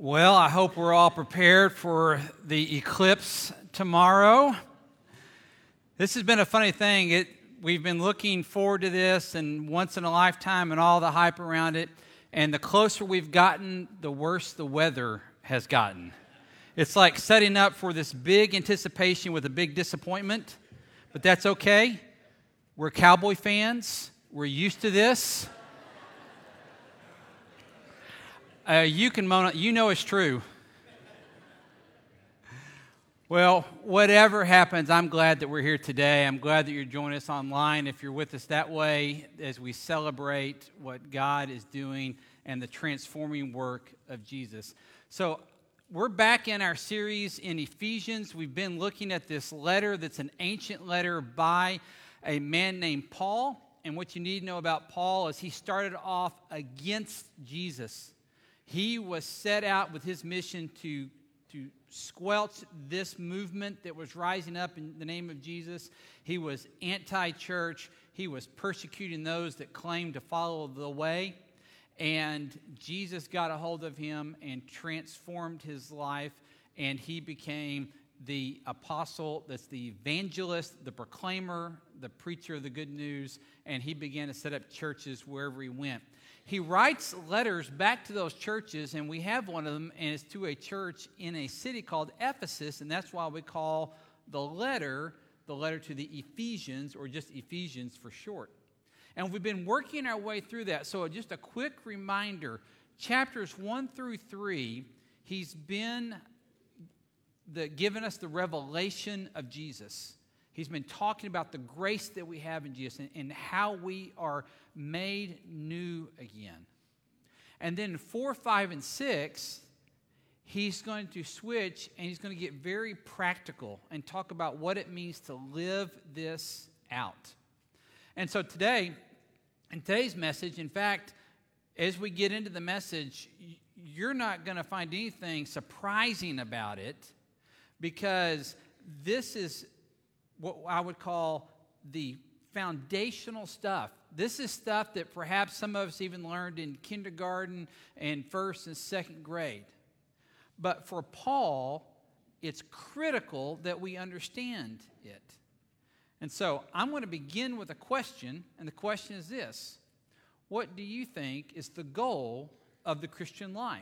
Well, I hope we're all prepared for the eclipse tomorrow. This has been a funny thing. We've been looking forward to this and once in a lifetime and all the hype around it. And the closer we've gotten, the worse the weather has gotten. It's like setting up for this big anticipation with a big disappointment. But that's okay. We're Cowboy fans. We're used to this. You can moan, you know it's true. Well, whatever happens, I'm glad that we're here today. I'm glad that you're joining us online if you're with us that way as we celebrate what God is doing and the transforming work of Jesus. So we're back in our series in Ephesians. We've been looking at this letter that's an ancient letter by a man named Paul. And what you need to know about Paul is he started off against Jesus. He was set out with his mission to squelch this movement that was rising up in the name of Jesus. He was anti-church. He was persecuting those that claimed to follow the way. And Jesus got a hold of him and transformed his life. And he became the apostle, that's the evangelist, the proclaimer, the preacher of the good news. And he began to set up churches wherever he went. He writes letters back to those churches, and we have one of them, and it's to a church in a city called Ephesus, and that's why we call the letter to the Ephesians, or just Ephesians for short. And we've been working our way through that. So just a quick reminder, chapters 1 through 3, he's been given us the revelation of Jesus. He's been talking about the grace that we have in Jesus and how we are made new again. And then 4, 5, and 6, he's going to switch and he's going to get very practical and talk about what it means to live this out. And so today, in today's message, in fact, as we get into the message, you're not going to find anything surprising about it because this is what I would call the foundational stuff. This is stuff that perhaps some of us even learned in kindergarten and first and second grade. But for Paul, it's critical that we understand it. And so I'm going to begin with a question, and the question is this. What do you think is the goal of the Christian life?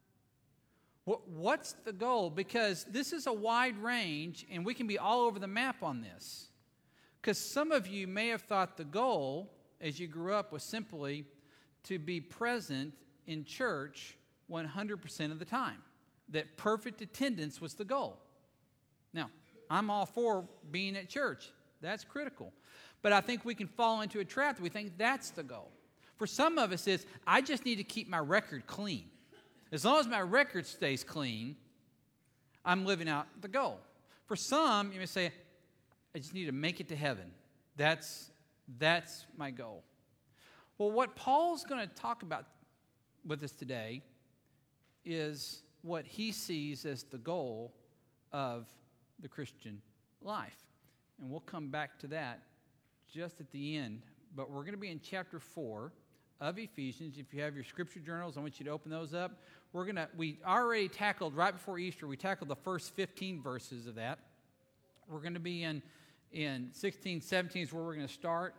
What's the goal? Because this is a wide range, and we can be all over the map on this. Because some of you may have thought the goal, as you grew up, was simply to be present in church 100% of the time. That perfect attendance was the goal. Now, I'm all for being at church. That's critical. But I think we can fall into a trap that we think that's the goal. For some of us, it's, I just need to keep my record clean. As long as my record stays clean, I'm living out the goal. For some, you may say, I just need to make it to heaven. That's my goal. Well, what Paul's going to talk about with us today is what he sees as the goal of the Christian life. And we'll come back to that just at the end. But we're going to be in chapter 4 of Ephesians. If you have your scripture journals, I want you to open those up. We already tackled, right before Easter, we tackled the first 15 verses of that. We're going to be in 16, 17 is where we're going to start.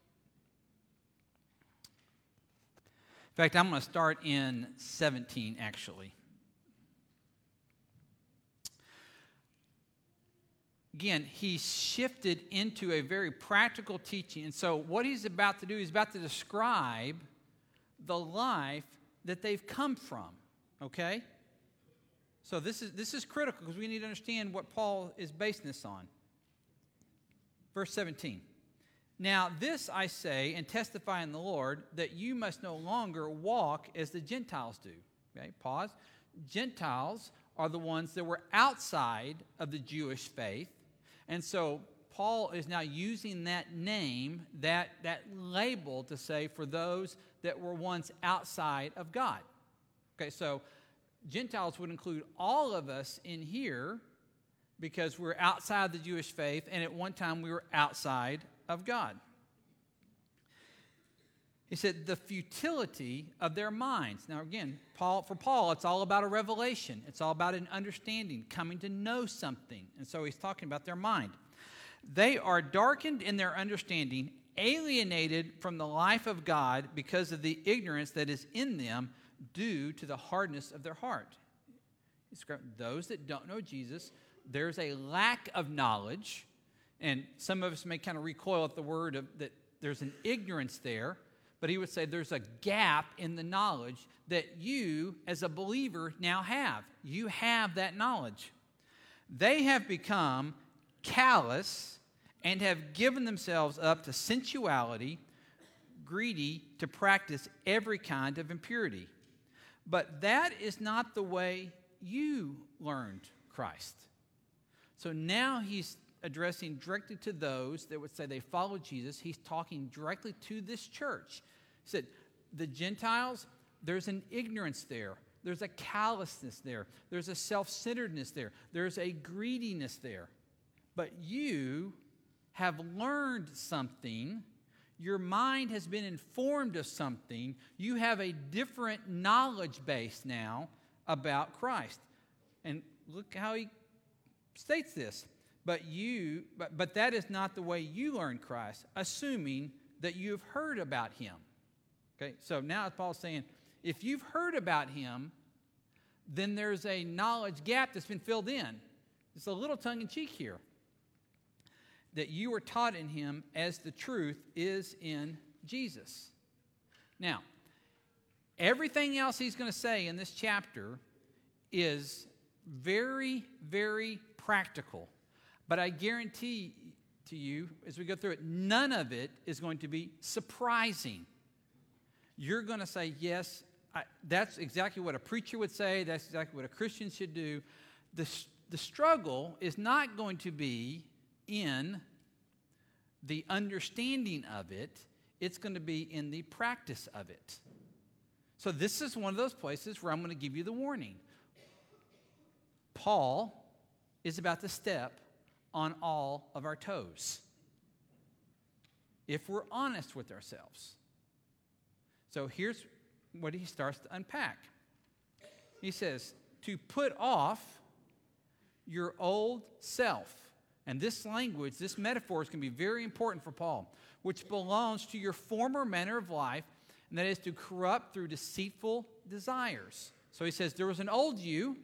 In fact, I'm going to start in 17, actually. Again, he shifted into a very practical teaching. And so what he's about to do, he's about to describe the life that they've come from. Okay? So this is critical because we need to understand what Paul is basing this on. Verse 17. Now this I say and testify in the Lord that you must no longer walk as the Gentiles do. Okay, pause. Gentiles are the ones that were outside of the Jewish faith. And so Paul is now using that name, that label to say for those that were once outside of God. Okay, so Gentiles would include all of us in here because we're outside the Jewish faith, and at one time we were outside of God. He said, the futility of their minds. Now again, for Paul, it's all about a revelation. It's all about an understanding, coming to know something. And so he's talking about their mind. They are darkened in their understanding, alienated from the life of God because of the ignorance that is in them due to the hardness of their heart. Those that don't know Jesus, there's a lack of knowledge. And some of us may kind of recoil at the word of that there's an ignorance there. But he would say there's a gap in the knowledge that you, as a believer, now have. You have that knowledge. They have become callous and have given themselves up to sensuality, greedy to practice every kind of impurity. But that is not the way you learned Christ. So now he's addressing directly to those that would say they follow Jesus. He's talking directly to this church. He said, the Gentiles, there's an ignorance there. There's a callousness there. There's a self-centeredness there. There's a greediness there. But you have learned something. Your mind has been informed of something. You have a different knowledge base now about Christ. And look how he states this. But that is not the way you learn Christ, assuming that you've heard about him. Okay, so now Paul's saying, if you've heard about him, then there's a knowledge gap that's been filled in. It's a little tongue-in-cheek here. That you were taught in him as the truth is in Jesus. Now, everything else he's going to say in this chapter is very, very practical. But I guarantee to you, as we go through it, none of it is going to be surprising. You're going to say, yes, that's exactly what a preacher would say. That's exactly what a Christian should do. The struggle is not going to be in the understanding of it. It's going to be in the practice of it. So this is one of those places where I'm going to give you the warning. Paul is about to step on all of our toes, if we're honest with ourselves. So here's what he starts to unpack. He says, to put off your old self. And this language, this metaphor is going to be very important for Paul, which belongs to your former manner of life, and that is to corrupt through deceitful desires. So he says, there was an old you,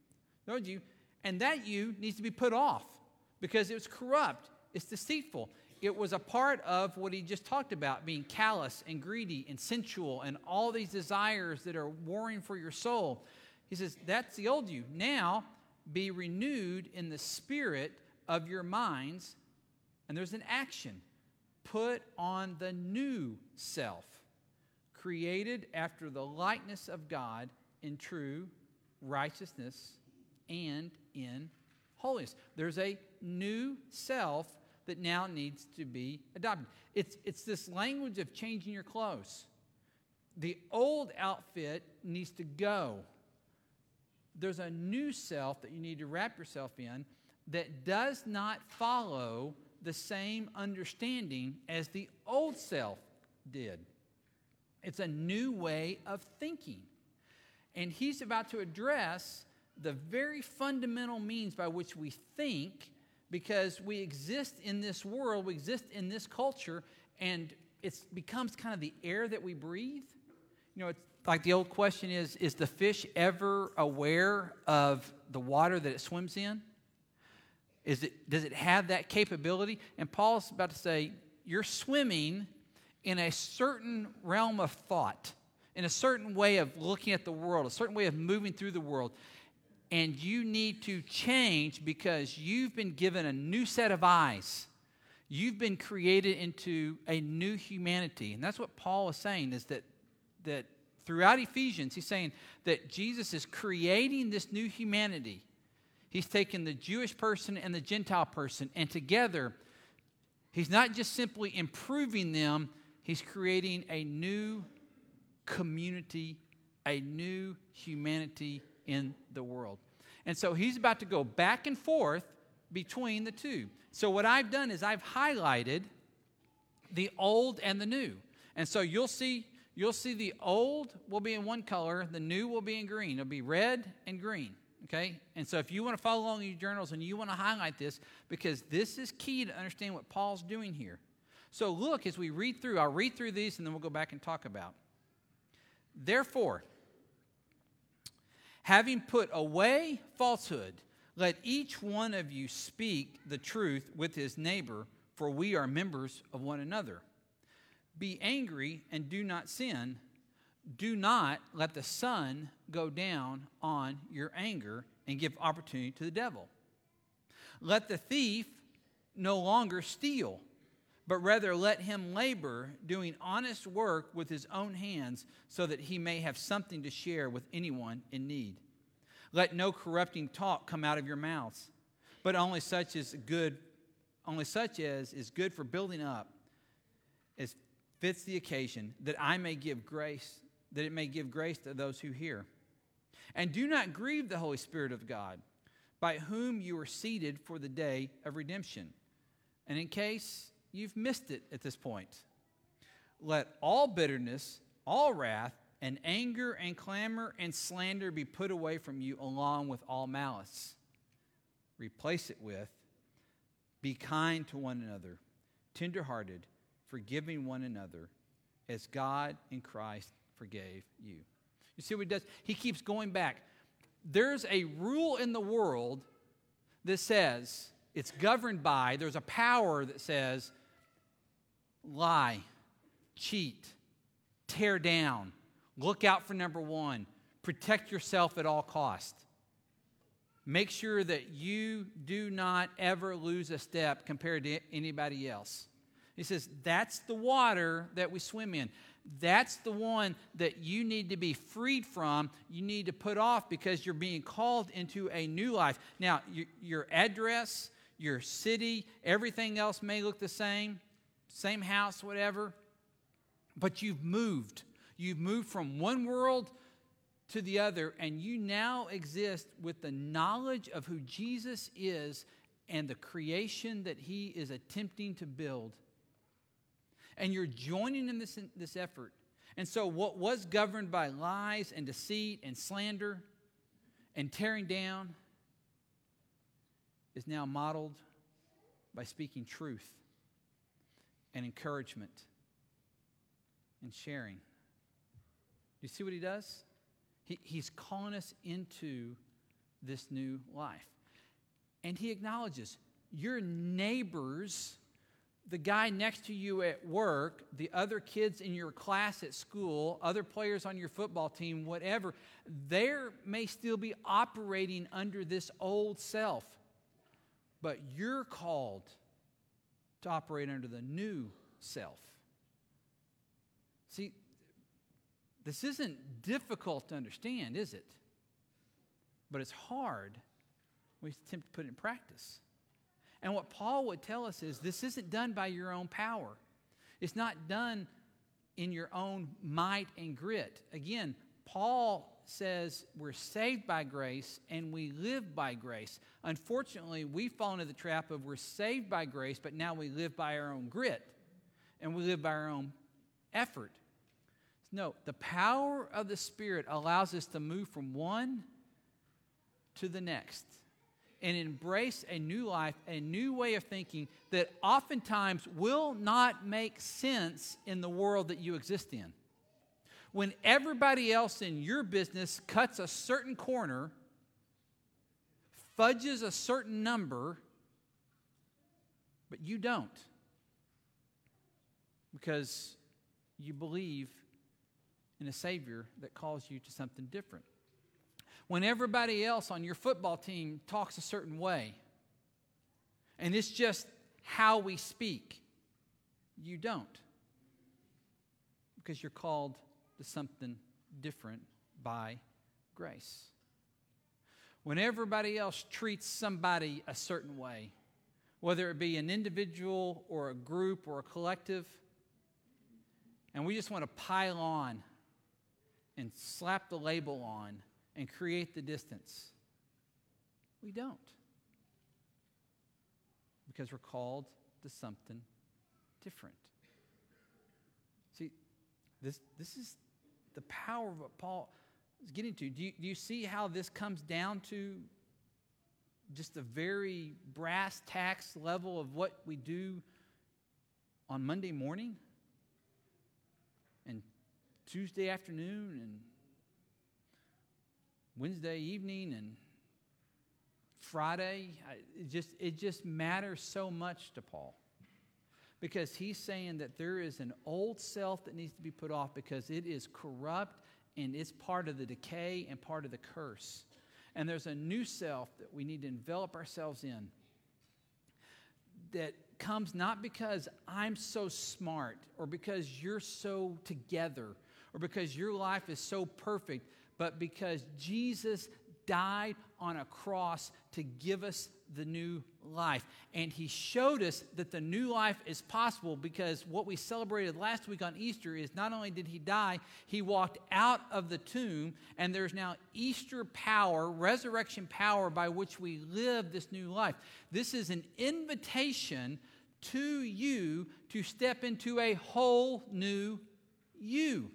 and that you needs to be put off. Because it was corrupt, it's deceitful. It was a part of what he just talked about, being callous and greedy and sensual and all these desires that are warring for your soul. He says, that's the old you. Now, be renewed in the spirit of your minds. And there's an action. Put on the new self, created after the likeness of God in true righteousness and in holiness. There's a new self that now needs to be adopted. It's this language of changing your clothes. The old outfit needs to go. There's a new self that you need to wrap yourself in that does not follow the same understanding as the old self did. It's a new way of thinking. And he's about to address the very fundamental means by which we think, because we exist in this world, we exist in this culture, and it becomes kind of the air that we breathe. You know, it's like the old question is the fish ever aware of the water that it swims in? Does it have that capability? And Paul's about to say, you're swimming in a certain realm of thought, in a certain way of looking at the world, a certain way of moving through the world. And you need to change because you've been given a new set of eyes. You've been created into a new humanity. And that's what Paul is saying, is that throughout Ephesians, he's saying that Jesus is creating this new humanity. He's taken the Jewish person and the Gentile person, and together, he's not just simply improving them, he's creating a new community, a new humanity in the world. And so he's about to go back and forth between the two. So what I've done is I've highlighted the old and the new. And so you'll see the old will be in one color, the new will be in green. It'll be red and green, okay? And so if you want to follow along in your journals and you want to highlight this, because this is key to understand what Paul's doing here. So look, as we read through, I'll read through these and then we'll go back and talk about. Therefore, having put away falsehood, let each one of you speak the truth with his neighbor, for we are members of one another. Be angry and do not sin. Do not let the sun go down on your anger and give opportunity to the devil. Let the thief no longer steal, but rather let him labor, doing honest work with his own hands, so that he may have something to share with anyone in need. Let no corrupting talk come out of your mouths, but only such as is good for building up, as fits the occasion, that it may give grace to those who hear. And do not grieve the Holy Spirit of God, by whom you are seated for the day of redemption. And in case you've missed it at this point, let all bitterness, all wrath, and anger and clamor and slander be put away from you, along with all malice. Replace it with, be kind to one another, tenderhearted, forgiving one another, as God in Christ forgave you. You see what he does? He keeps going back. There's a rule in the world that says, it's governed by, there's a power that says, lie, cheat, tear down, look out for number one, protect yourself at all cost. Make sure that you do not ever lose a step compared to anybody else. He says, that's the water that we swim in. That's the one that you need to be freed from. You need to put off because you're being called into a new life. Now, your address, your city, everything else may look the same house, whatever, but you've moved. You've moved from one world to the other, and you now exist with the knowledge of who Jesus is and the creation that he is attempting to build. And you're joining in this effort. And so what was governed by lies and deceit and slander and tearing down is now modeled by speaking truth and encouragement and sharing. Do you see what he does? He's calling us into this new life. And he acknowledges your neighbors, the guy next to you at work, the other kids in your class at school, other players on your football team, whatever, they may still be operating under this old self. But you're called to operate under the new self. See, this isn't difficult to understand, is it? But it's hard when we attempt to put it in practice. And what Paul would tell us is this isn't done by your own power. It's not done in your own might and grit. Again, Paul says we're saved by grace and we live by grace. Unfortunately, we fall into the trap of we're saved by grace, but now we live by our own grit and we live by our own effort. No, the power of the Spirit allows us to move from one to the next and embrace a new life, a new way of thinking that oftentimes will not make sense in the world that you exist in. When everybody else in your business cuts a certain corner, fudges a certain number, but you don't, because you believe in a Savior that calls you to something different. When everybody else on your football team talks a certain way, and it's just how we speak, you don't, because you're called to something different by grace. When everybody else treats somebody a certain way, whether it be an individual or a group or a collective, and we just want to pile on and slap the label on and create the distance, we don't. Because we're called to something different. See, This is the power of what Paul is getting to. Do you see how this comes down to just a very brass tacks level of what we do on Monday morning and Tuesday afternoon and Wednesday evening and Friday? It just matters so much to Paul, because he's saying that there is an old self that needs to be put off because it is corrupt and it's part of the decay and part of the curse. And there's a new self that we need to envelop ourselves in that comes not because I'm so smart or because you're so together or because your life is so perfect, but because Jesus died on a cross to give us the new life. And he showed us that the new life is possible, because what we celebrated last week on Easter is not only did he die, he walked out of the tomb, and there's now Easter power, resurrection power, by which we live this new life. This is an invitation to you to step into a whole new you.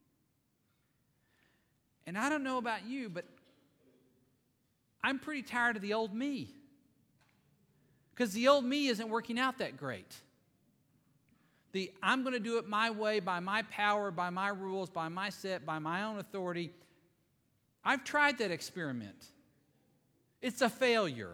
And I don't know about you, but I'm pretty tired of the old me, because the old me isn't working out that great. I'm going to do it my way, by my power, by my rules, by my set, by my own authority. I've tried that experiment. It's a failure.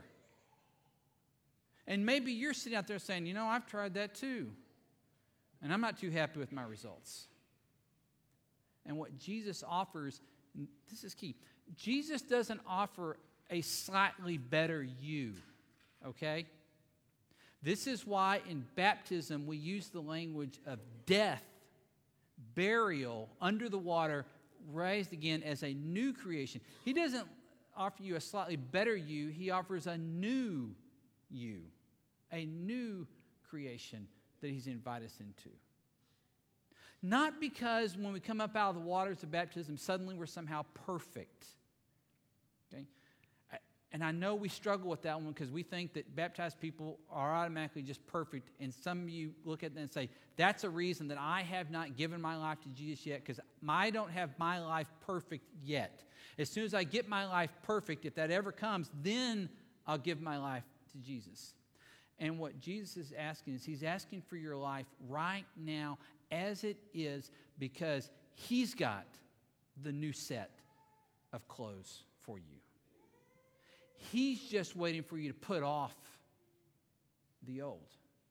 And maybe you're sitting out there saying, I've tried that too, and I'm not too happy with my results. And what Jesus offers, and this is key, Jesus doesn't offer a slightly better you, okay? This is why in baptism we use the language of death, burial, under the water, raised again as a new creation. He doesn't offer you a slightly better you. He offers a new you, a new creation that he's invited us into. Not because when we come up out of the waters of baptism, suddenly we're somehow perfect. Okay? And I know we struggle with that one because we think that baptized people are automatically just perfect. And some of you look at that and say, that's a reason that I have not given my life to Jesus yet, because I don't have my life perfect yet. As soon as I get my life perfect, if that ever comes, then I'll give my life to Jesus. And what Jesus is asking is, he's asking for your life right now as it is, because he's got the new set of clothes for you. He's just waiting for you to put off the old.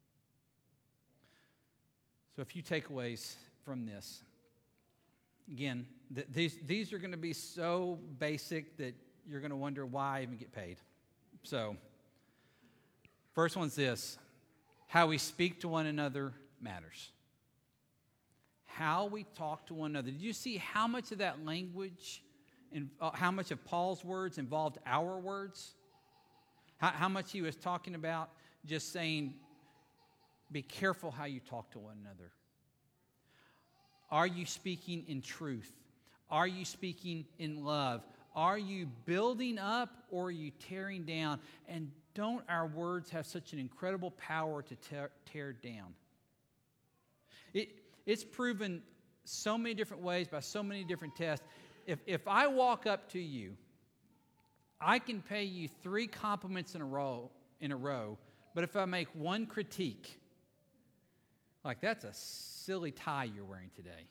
So a few takeaways from this. Again, these are going to be so basic that you're going to wonder why I even get paid. So, first one's this: how we speak to one another matters. How we talk to one another. Did you see how much of that language, and how much of Paul's words involved our words? How much he was talking about just saying, be careful how you talk to one another. Are you speaking in truth? Are you speaking in love? Are you building up, or are you tearing down? And don't our words have such an incredible power to tear down? It's proven so many different ways by so many different tests. If I walk up to you, I can pay you 3 compliments in a row, but if I make one critique, like, that's a silly tie you're wearing today,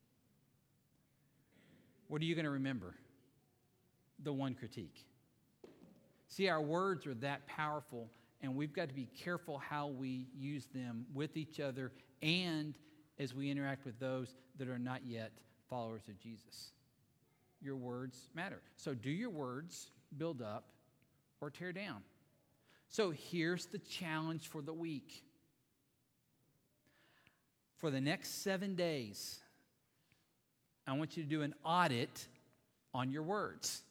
what are you going to remember? The one critique. See, our words are that powerful, and we've got to be careful how we use them with each other and as we interact with those that are not yet followers of Jesus. Your words matter. So do your words build up or tear down? So here's the challenge for the week. For the next 7 days, I want you to do an audit on your words.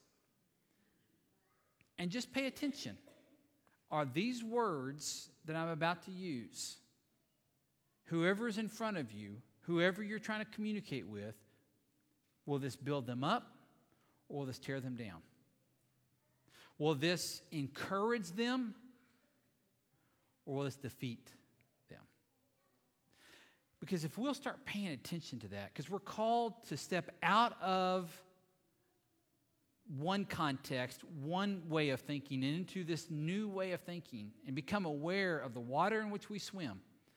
And just pay attention. Are these words that I'm about to use, whoever is in front of you, whoever you're trying to communicate with, will this build them up, or will this tear them down? Will this encourage them, or will this defeat them? Because if we'll start paying attention to that, because we're called to step out of one context, one way of thinking, and into this new way of thinking and become aware of the water in which we swim.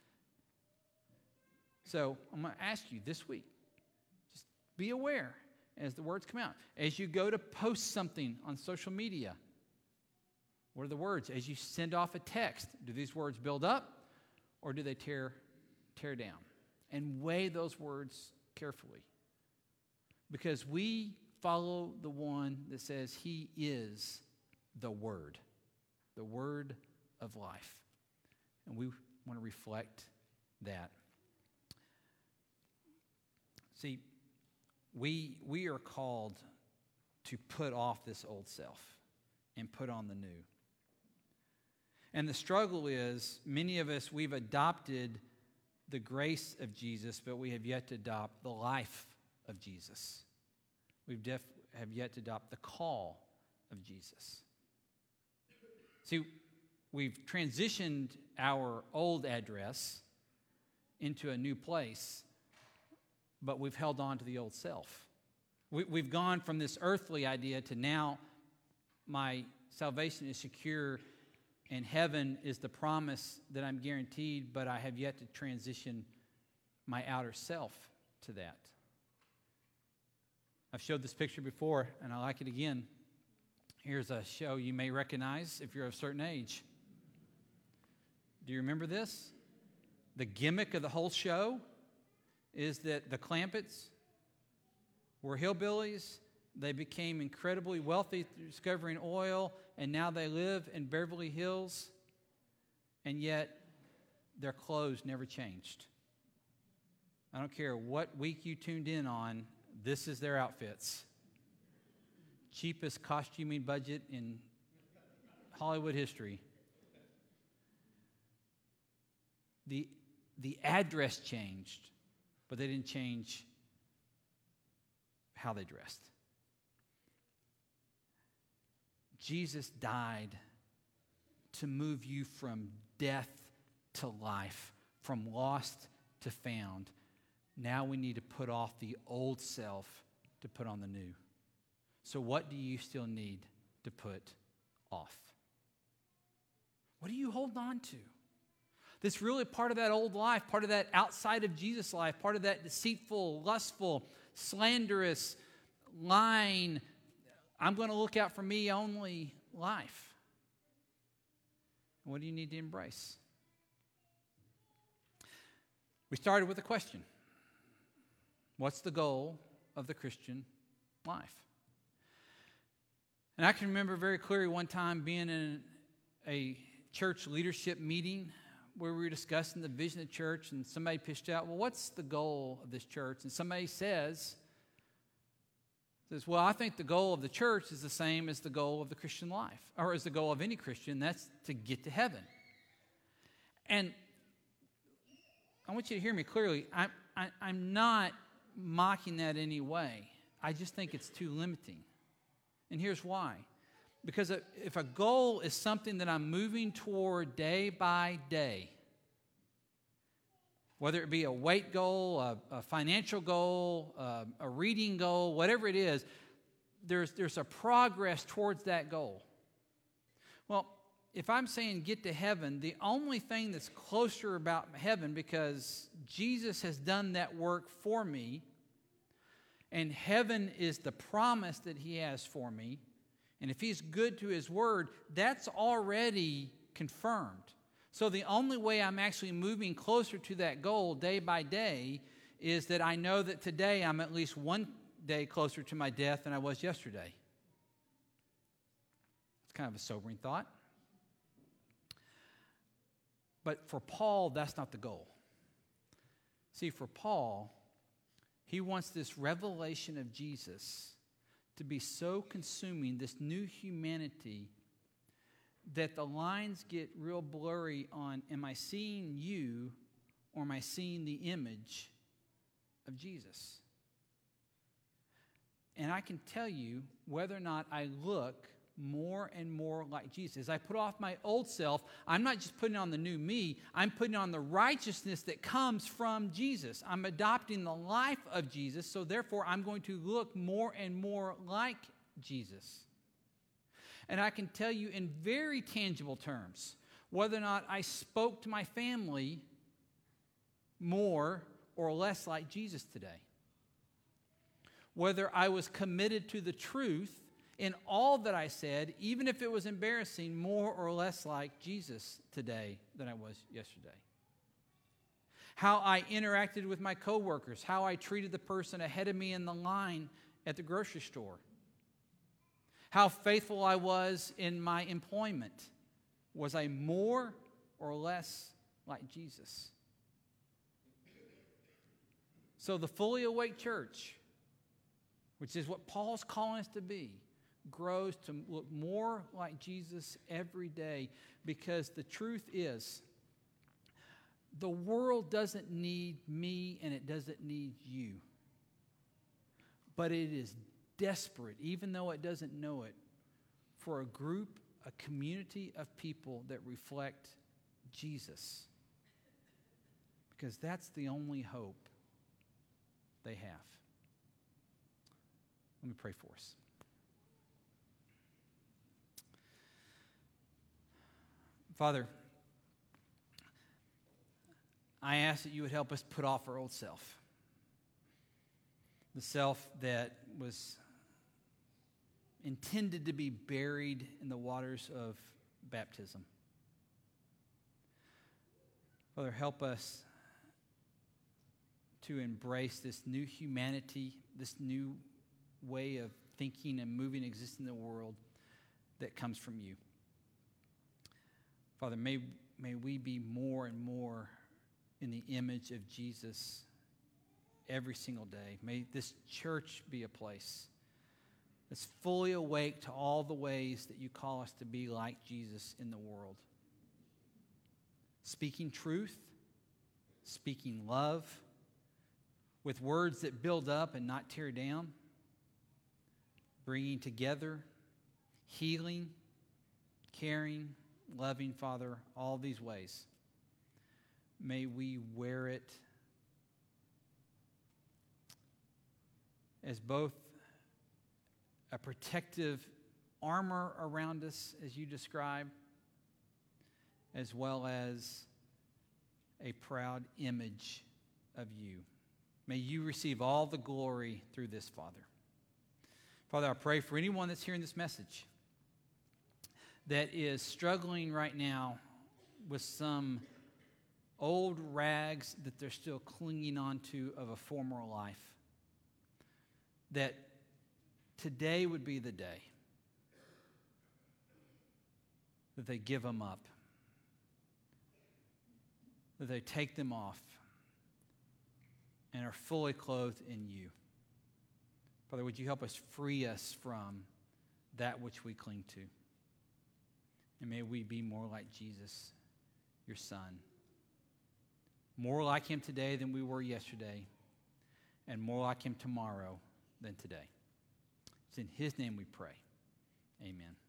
So I'm going to ask you this week, just be aware as the words come out. As you go to post something on social media, what are the words? As you send off a text, do these words build up or do they tear down? And weigh those words carefully. Because we follow the one that says he is the Word of life. And we want to reflect that. See, we are called to put off this old self and put on the new. And the struggle is, many of us, we've adopted the grace of Jesus, but we have yet to adopt the life of Jesus. We have yet to adopt the call of Jesus. See, we've transitioned our old address into a new place, but we've held on to the old self. We've gone from this earthly idea to now my salvation is secure and heaven is the promise that I'm guaranteed, but I have yet to transition my outer self to that. I've showed this picture before, and I like it again. Here's a show you may recognize if you're of a certain age. Do you remember this? The gimmick of the whole show is that the Clampetts were hillbillies. They became incredibly wealthy through discovering oil, and now they live in Beverly Hills, and yet their clothes never changed. I don't care what week you tuned in on, this is their outfits. Cheapest costuming budget in Hollywood history. The address changed, but they didn't change how they dressed. Jesus died to move you from death to life, from lost to found. Now we need to put off the old self to put on the new. So what do you still need to put off? What do you hold on to? That's really part of that old life, part of that outside of Jesus life, part of that deceitful, lustful, slanderous, lying, I'm going to look out for me only life. What do you need to embrace? We started with a question. What's the goal of the Christian life? And I can remember very clearly one time being in a church leadership meeting where we were discussing the vision of the church, and somebody pitched out, well, what's the goal of this church? And somebody says, well, I think the goal of the church is the same as the goal of the Christian life, or as the goal of any Christian, that's to get to heaven. And I want you to hear me clearly. I'm not mocking that in any way. I just think it's too limiting. And here's why. Because if a goal is something that I'm moving toward day by day, whether it be a weight goal, a financial goal, a reading goal, whatever it is, there's a progress towards that goal. Well, if I'm saying get to heaven, the only thing that's closer about heaven, because Jesus has done that work for me, and heaven is the promise that he has for me, and if he's good to his word, that's already confirmed. So the only way I'm actually moving closer to that goal day by day is that I know that today I'm at least one day closer to my death than I was yesterday. It's kind of a sobering thought. But for Paul, that's not the goal. See, for Paul, he wants this revelation of Jesus to be so consuming, this new humanity, that the lines get real blurry on, am I seeing you or am I seeing the image of Jesus? And I can tell you, whether or not I look more and more like Jesus. As I put off my old self, I'm not just putting on the new me, I'm putting on the righteousness that comes from Jesus. I'm adopting the life of Jesus, so therefore I'm going to look more and more like Jesus. And I can tell you in very tangible terms whether or not I spoke to my family more or less like Jesus today. Whether I was committed to the truth in all that I said, even if it was embarrassing, more or less like Jesus today than I was yesterday. How I interacted with my coworkers, how I treated the person ahead of me in the line at the grocery store. How faithful I was in my employment. Was I more or less like Jesus? So the fully awake church, which is what Paul's calling us to be, grows to look more like Jesus every day, because the truth is, the world doesn't need me and it doesn't need you. But it is desperate, even though it doesn't know it, for a group, a community of people that reflect Jesus. Because that's the only hope they have. Let me pray for us. Father, I ask that you would help us put off our old self. The self that was intended to be buried in the waters of baptism. Father, help us to embrace this new humanity, this new way of thinking and moving, existing in the world that comes from you. Father, may we be more and more in the image of Jesus every single day. May this church be a place that's fully awake to all the ways that you call us to be like Jesus in the world. Speaking truth, speaking love, with words that build up and not tear down, bringing together, healing, caring, loving, Father, all these ways. May we wear it as both a protective armor around us, as you describe, as well as a proud image of you. May you receive all the glory through this, Father. Father, I pray for anyone that's hearing this message that is struggling right now with some old rags that they're still clinging on to of a former life, that today would be the day that they give them up, that they take them off and are fully clothed in you. Father, would you help us free us from that which we cling to? And may we be more like Jesus, your Son. More like him today than we were yesterday, and more like him tomorrow than today. It's in his name we pray. Amen.